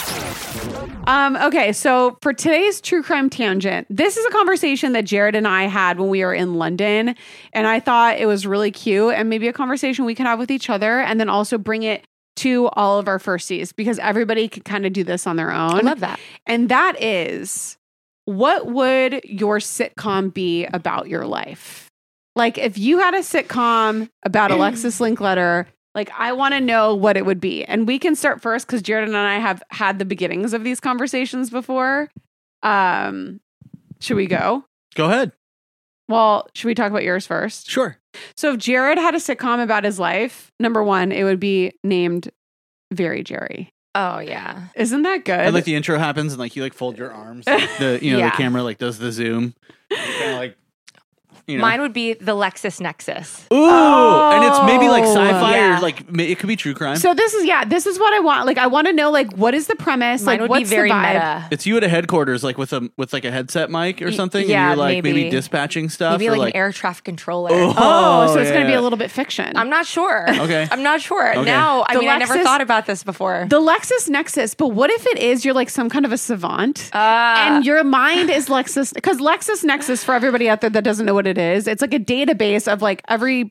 Okay, so for today's true crime tangent, this is a conversation that Jared and I had when we were in London, and I thought it was really cute and maybe a conversation we could have with each other and then also bring it to all of our firsties because everybody could kind of do this on their own. I love that. And that is, what would your sitcom be about your life? Like if you had a sitcom about Alexis Linkletter, like, I want to know what it would be. And we can start first because Jared and I have had the beginnings of these conversations before. Should we go? Go ahead. Well, should we talk about yours first? Sure. So if Jared had a sitcom about his life, number one, it would be named Very Jerry. Oh, yeah. Isn't that good? And like the intro happens and like you like fold your arms. Like the Yeah. the camera like does the zoom. Kind of like, Mine would be the LexisNexis. Ooh, and it's maybe like sci-fi Yeah. or like it could be true crime. So this is what I want. Like, I want to know, like, what is the premise? Mine like, would what's be very the vibe? meta. It's you at a headquarters, like with like a headset mic or something, yeah, and you're like maybe maybe. dispatching stuff. Maybe or like an air traffic controller. Oh, so it's going to be yeah. a little bit fiction. I'm not sure. Okay. I'm not sure. Okay. Now, The I never Lexis- thought about this before. The LexisNexis, but what if it is you're like some kind of a savant and your mind is Lexis? Because LexisNexis, for everybody out there that doesn't know what it is, it's like a database of like every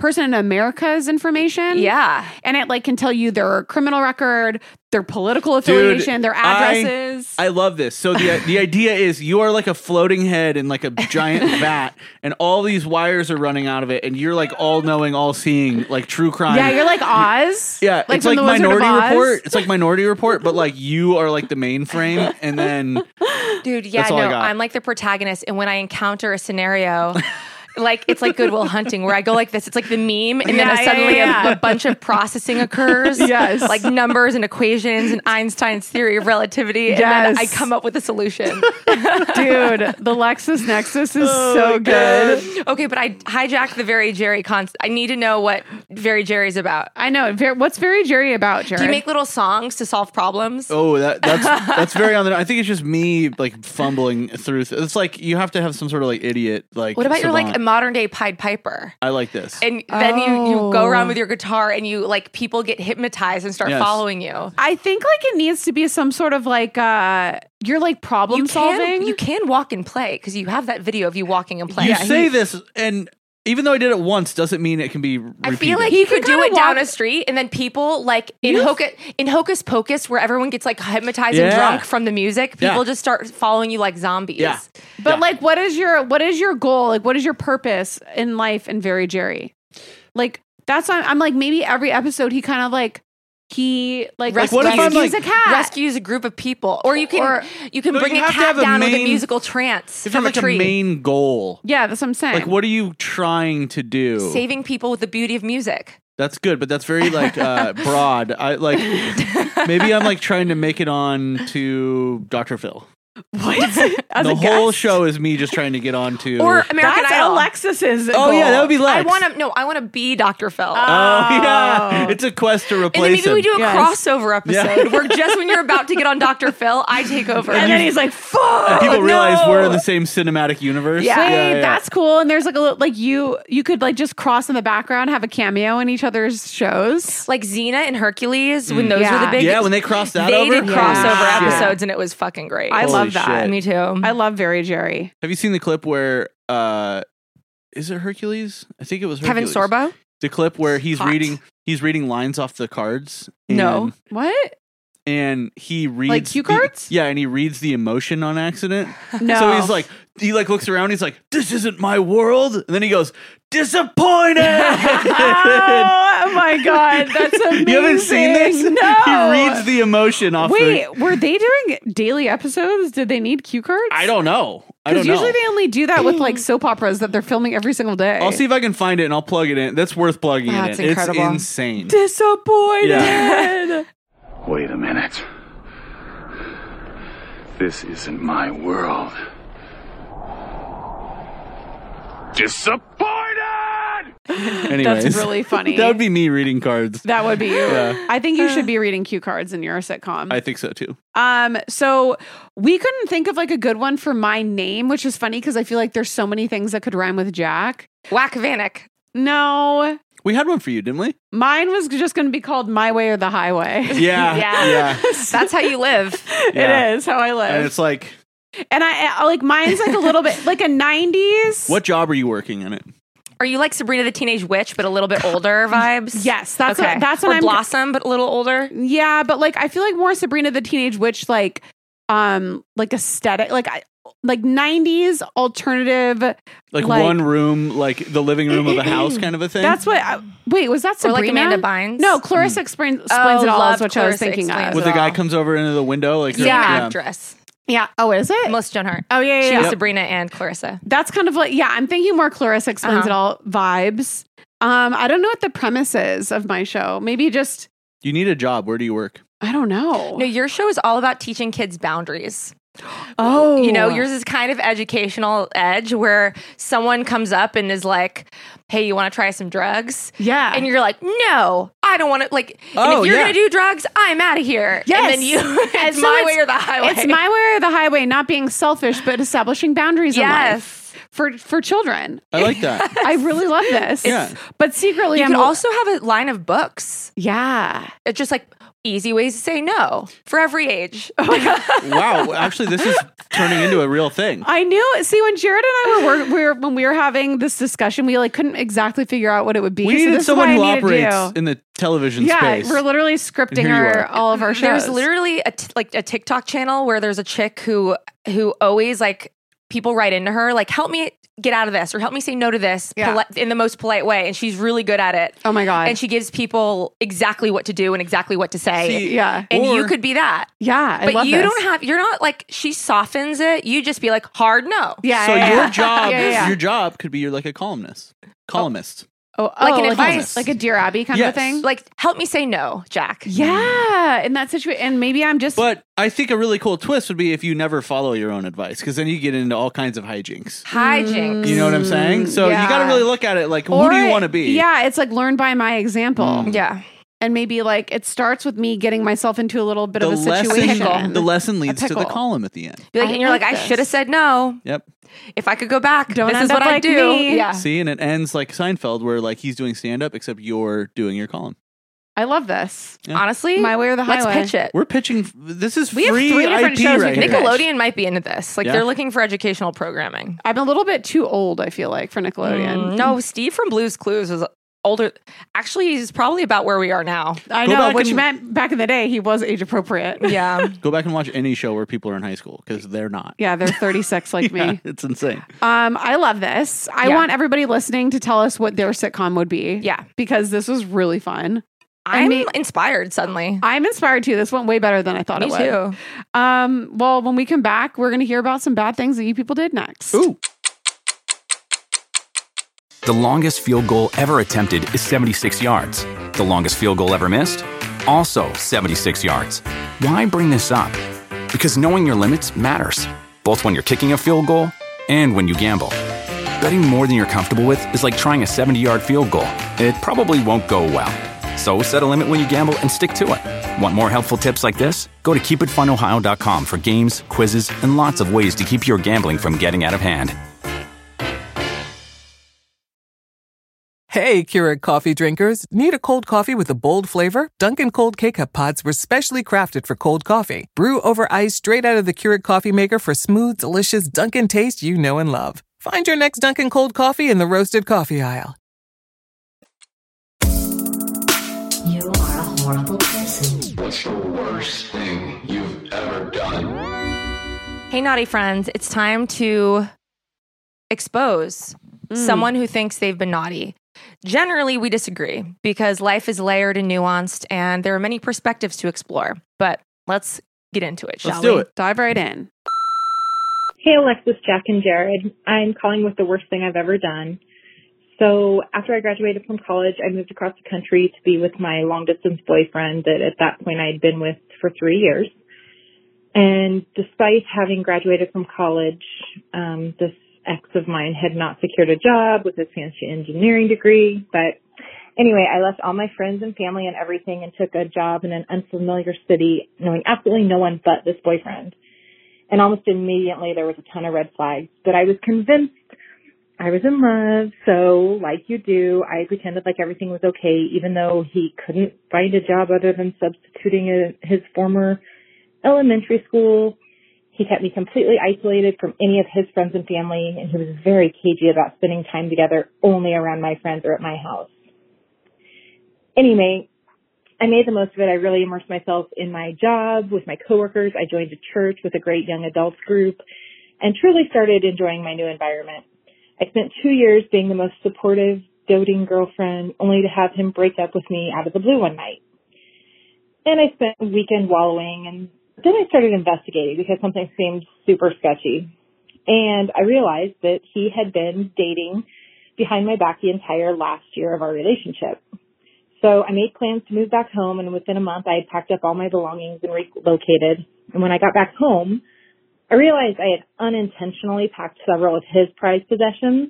person in America's information. Yeah. And it like can tell you their criminal record, their political affiliation, their addresses. I love this. So the idea is you are like a floating head in like a giant vat, and all these wires are running out of it, and you're like all knowing, all seeing, like true crime. Yeah, you're like Oz. Yeah, like it's like from the Wizard of Minority Oz. Report. It's like Minority Report, but like you are like the mainframe, and then Dude, yeah, That's all I got. I'm like the protagonist, and when I encounter a scenario, like it's like Good Will Hunting, where I go like this. It's like the meme, and then suddenly a bunch of processing occurs. Yes, like numbers and equations and Einstein's theory of relativity, and then I come up with a solution. Dude, the LexisNexis is so good. Okay, but I hijacked the Very Jerry concept. I need to know what Very Jerry's about. I know. What's Very Jerry about, Jared? Do you make little songs to solve problems? oh, that's very on the. I think it's just me like fumbling through. It's like you have to have some sort of like idiot like. What about your like savant. modern day Pied Piper? I like this. And then you go around with your guitar and you like people get hypnotized and start Yes. following you. I think like it needs to be some sort of like you're like problem solving. You can walk and play because you have that video of you walking and playing. You say this, and even though I did it once, doesn't mean it can be repeated. I feel like you could do it down a street, and then people like in Hocus Pocus, where everyone gets like hypnotized and drunk from the music, people just start following you like zombies. Yeah. But like, what is your goal? Like, what is your purpose in life in Very Jerry? Like, that's I'm like maybe every episode he kind of like rescues a cat, rescues a group of people, or you can bring a cat down with a musical trance from a tree. A main goal. Yeah, that's what I'm saying. Like, what are you trying to do? Saving people with the beauty of music. That's good, but that's very like broad. I like maybe I'm like trying to make it on to Dr. Phil. What? The whole show is me just trying to get on to or American Idol. Alexis's goal. Oh yeah, that would be Lex. I want to be Dr. Phil. Oh yeah, it's a quest to replace and then maybe him. we do a crossover episode where just when you're about to get on Dr. Phil, I take over, and then he's like, "Fuck!" And people realize we're in the same cinematic universe. Yeah, Wait, that's cool. And there's like a little, like you could like just cross in the background, have a cameo in each other's shows, like Xena and Hercules when those were the big. Yeah, when they crossed that they over, did crossover episodes, and it was fucking great. I love that. Me too. I love Very Jerry. Have you seen the clip where is it Hercules? I think it was Kevin Hercules. Sorbo. The clip where he's reading lines off the cards. No. What? And he reads like cue cards? And he reads the emotion on accident. No. So he looks around, he's like, "This isn't my world." And then he goes, "Disappointed." Oh my god, that's amazing. You haven't seen this? No. He reads the emotion off. Wait, were they doing daily episodes? Did they need cue cards? I don't know. Because usually they only do that with like soap operas that they're filming every single day. I'll see if I can find it and I'll plug it in. That's worth plugging in. That's incredible. It's insane. Disappointed. Yeah. Wait a minute. This isn't my world. Disappointed! Anyways, That's really funny. That would be me reading cards. That would be you. Yeah. I think you should be reading cue cards in your sitcom. I think so too. So we couldn't think of like a good one for my name, which is funny because I feel like there's so many things that could rhyme with Jack. Whack Vanek. No. We had one for you, didn't we? Mine was just going to be called My Way or the Highway. Yeah. That's how you live. It is how I live. And it's like, and I like mine's like a little bit like a 90s. what job are you working in it? Are you like Sabrina the Teenage Witch, but a little bit older vibes? Yes, that's okay. That's or what I'm Blossom, but a little older. Yeah, but like I feel like more Sabrina the Teenage Witch, like aesthetic, like 90s alternative, like one room, like the living room of a house, kind of a thing. That's what. Wait, was that Sabrina? Or like Amanda Bynes? No, Clarissa explains it all. Is what I was thinking of. With the guy comes over into the window, like same actress. Yeah. Oh, is it? Melissa Joan Hart. Oh, yeah. She was Sabrina and Clarissa. That's kind of like, I'm thinking more Clarissa Explains It All vibes. I don't know what the premise is of my show. Maybe just. You need a job. Where do you work? I don't know. No, your show is all about teaching kids boundaries. Oh. You know, yours is kind of educational edge where someone comes up and is like, "Hey, you want to try some drugs?" Yeah. And you're like, "No, I don't want to." Like, and if you're going to do drugs, I'm out of here. Yes. And then it's my way or the highway. It's my way or the highway, not being selfish, but establishing boundaries in life. for children. I like that. I really love this. Yeah. But secretly, You I'm can also have a line of books. Yeah. It's just like easy ways to say no for every age. Wow. Actually, this is turning into a real thing. I knew. See, when Jared and I when we were having this discussion, we like couldn't exactly figure out what it would be. We needed this is someone what who I need to operates do. in the television Yeah, space. we're literally scripting And here you are. all of our shows. There's literally a TikTok channel where there's a chick who always like people write into her like, help me get out of this or help me say no to this in the most polite way, and she's really good at it. Oh my God. And she gives people exactly what to do and exactly what to say. See, yeah. And you could be that. Yeah, I but love you this. don't have, you're not like, she softens it. You just be like, hard no. Yeah. So yeah, your yeah. job, Yeah. your job could be you're like a columnist. Like an advice. like a Dear Abby kind of a thing. Like, help me say no, Jack. Yeah, in that situation, and maybe I'm just. But I think a really cool twist would be if you never follow your own advice, because then you get into all kinds of hijinks. Hijinks. You know what I'm saying? So Yeah. you got to really look at it like, who Or do you want to be? Yeah, it's like learn by my example. Yeah. And maybe like it starts with me getting myself into a little bit of a situation. The lesson leads to the pickle. column at the end. And you're like, I should have said no. Yep. If I could go back, Don't this end is what up I like do. me. Yeah. See, and it ends like Seinfeld, where like he's doing stand up, except you're doing your column. I love this. Yeah. Honestly, My way or the highway. let's pitch it. We're pitching. This is We have free 3 different IP shows. right here. Nickelodeon might be into this. Like Yeah. they're looking for educational programming. I'm a little bit too old, I feel like, for Nickelodeon. No, Steve from Blue's Clues was older. Actually, he's probably about where we are now. I Go know, back which and- meant back in the day he was age appropriate. Yeah. Go back and watch any show where people are in high school, because they're not. Yeah, they're 36 like Yeah, me. it's insane. I love this. I Yeah. want everybody listening to tell us what their sitcom would be. Yeah. Because this was really fun. I'm inspired suddenly. I'm inspired too. This went way better than I thought Me it would. too. Well, when we come back, we're going to hear about some bad things that you people did next. Ooh. The longest field goal ever attempted is 76 yards. The longest field goal ever missed? Also 76 yards. Why bring this up? Because knowing your limits matters, both when you're kicking a field goal and when you gamble. Betting more than you're comfortable with is like trying a 70-yard field goal. It probably won't go well. So set a limit when you gamble and stick to it. Want more helpful tips like this? Go to keepitfunohio.com for games, quizzes, and lots of ways to keep your gambling from getting out of hand. Hey, Keurig coffee drinkers. Need a cold coffee with a bold flavor? Dunkin' Cold K-Cup pods were specially crafted for cold coffee. Brew over ice straight out of the Keurig coffee maker for smooth, delicious Dunkin' taste you know and love. Find your next Dunkin' Cold coffee in the roasted coffee aisle. You are a horrible person. What's the worst thing you've ever done? Hey, naughty friends, it's time to expose someone who thinks they've been naughty. Generally, we disagree because life is layered and nuanced and there are many perspectives to explore. But let's get into it, shall Let's do we? it. Dive right in. Hey, Alexis, Jack, and Jared. I'm calling with the worst thing I've ever done. So after I graduated from college, I moved across the country to be with my long-distance boyfriend that at that point I'd been with for 3 years. And despite having graduated from college, this ex of mine had not secured a job with his fancy engineering degree. But anyway, I left all my friends and family and everything and took a job in an unfamiliar city, knowing absolutely no one but this boyfriend. And almost immediately there was a ton of red flags, but I was convinced I was in love. So like you do, I pretended like everything was okay, even though he couldn't find a job other than substituting his former elementary school. He kept me completely isolated from any of his friends and family, and he was very cagey about spending time together only around my friends or at my house. Anyway, I made the most of it. I really immersed myself in my job with my coworkers. I joined a church with a great young adults group and truly started enjoying my new environment. I spent 2 years being the most supportive, doting girlfriend, only to have him break up with me out of the blue one night. And I spent a weekend wallowing, and then I started investigating because something seemed super sketchy. And I realized that he had been dating behind my back the entire last year of our relationship. So I made plans to move back home, and within a month I had packed up all my belongings and relocated. And when I got back home, I realized I had unintentionally packed several of his prized possessions.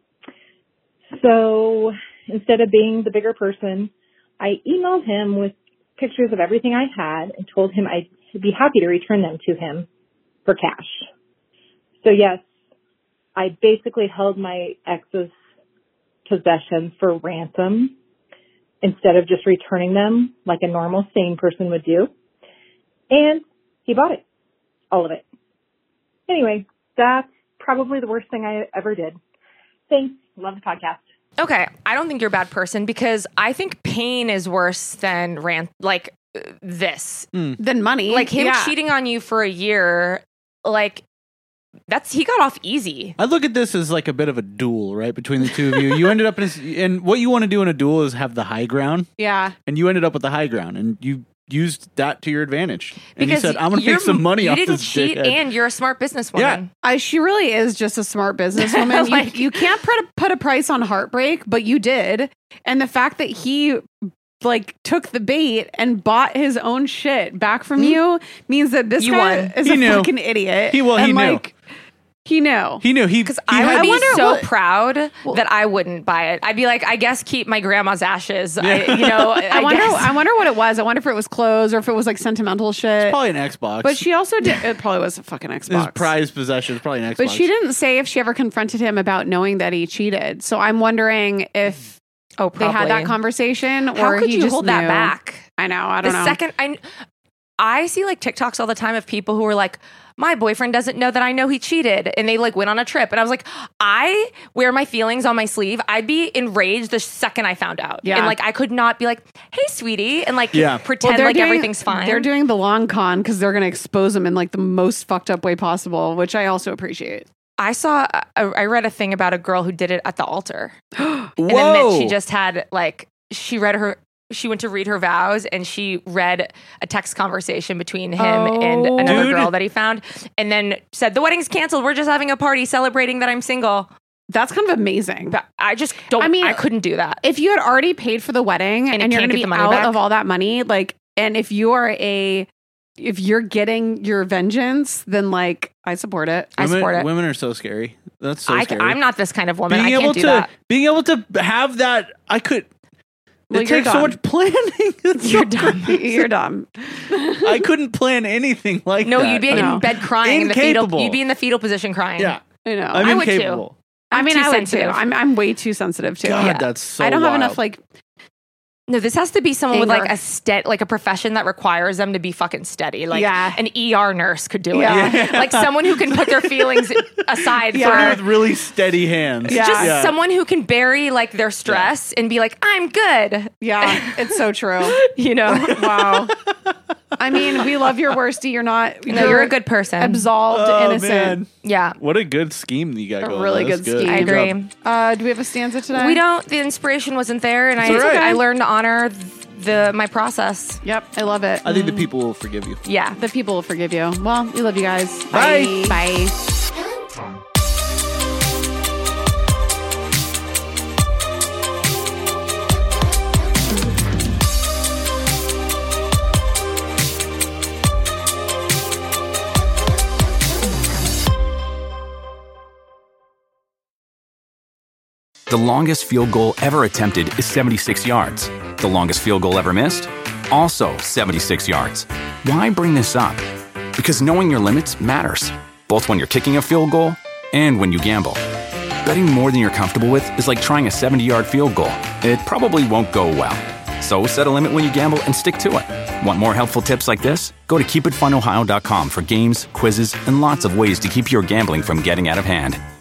So instead of being the bigger person, I emailed him with pictures of everything I had and told him I'd be happy to return them to him for cash. So yes, I basically held my ex's possessions for ransom instead of just returning them like a normal, sane person would do. And he bought it. All of it. Anyway, that's probably the worst thing I ever did. Thanks. Love the podcast. Okay. I don't think you're a bad person because I think pain is worse than this. Than money. Like him cheating on you for a year, like he got off easy. I look at this as like a bit of a duel, right? Between the two of you. You ended up and what you want to do in a duel is have the high ground. Yeah. And you ended up with the high ground and you used that to your advantage. And you said, I'm going to make some money off this You didn't cheat dickhead. and you're a smart businesswoman. Yeah. She really is just a smart businesswoman. You can't put a price on heartbreak, but you did. And the fact that he took the bait and bought his own shit back from you means that this guy is a fucking idiot. He knew. He knew. Because I would be so proud that I wouldn't buy it. I'd be like, I guess keep my grandma's ashes. I wonder what it was. I wonder if it was clothes or if it was like sentimental shit. It's probably an Xbox. But she also did. It probably was a fucking Xbox. His prized possession. It's probably an Xbox. But she didn't say if she ever confronted him about knowing that he cheated. So I'm wondering if they had that conversation or how could he you just hold that back? I know. I don't know. The second I see like TikToks all the time of people who are like, my boyfriend doesn't know that I know he cheated, and they like went on a trip, and I was like, I wear my feelings on my sleeve. I'd be enraged the second I found out, and like I could not be like, hey sweetie, and like pretend like everything's fine. They're doing the long con because they're going to expose him in like the most fucked up way possible, which I also appreciate. I read a thing about a girl who did it at the altar, and then she just had like she went to read her vows and she read a text conversation between him and another girl that he found and then said, the wedding's canceled. We're just having a party celebrating that I'm single. That's kind of amazing. But I just don't, I couldn't do that. If you had already paid for the wedding and you're going to be out of all that money, like, and if you're getting your vengeance, then like, I support it. I support it. Women are so scary. That's so scary. I'm not this kind of woman. I can't do that. Being able to have that, I could... It takes so much planning. You're dumb. You're dumb. I couldn't plan anything like that. No, you'd be in bed crying. You'd be in the fetal position crying. Yeah. I know. I would too. I would too. I'm way too sensitive too. God, that's so I don't wild. have enough like... No, this has to be someone with like a profession that requires them to be fucking steady. Like an ER nurse could do it. Yeah. Like someone who can put their feelings aside with really steady hands. Just someone who can bury like their stress and be like, I'm good. Yeah, it's so true. Wow. I mean, we love your worsty. You're a good person. Absolved, innocent. Man. Yeah. What a good scheme that you got going. A really good scheme. I agree. Do we have a stanza today? We don't. The inspiration wasn't there, and I learned to honor my process. Yep, I love it. I think the people will forgive you. Yeah, the people will forgive you. Well, we love you guys. Bye. Bye. The longest field goal ever attempted is 76 yards. The longest field goal ever missed? Also 76 yards. Why bring this up? Because knowing your limits matters, both when you're kicking a field goal and when you gamble. Betting more than you're comfortable with is like trying a 70-yard field goal. It probably won't go well. So set a limit when you gamble and stick to it. Want more helpful tips like this? Go to keepitfunohio.com for games, quizzes, and lots of ways to keep your gambling from getting out of hand.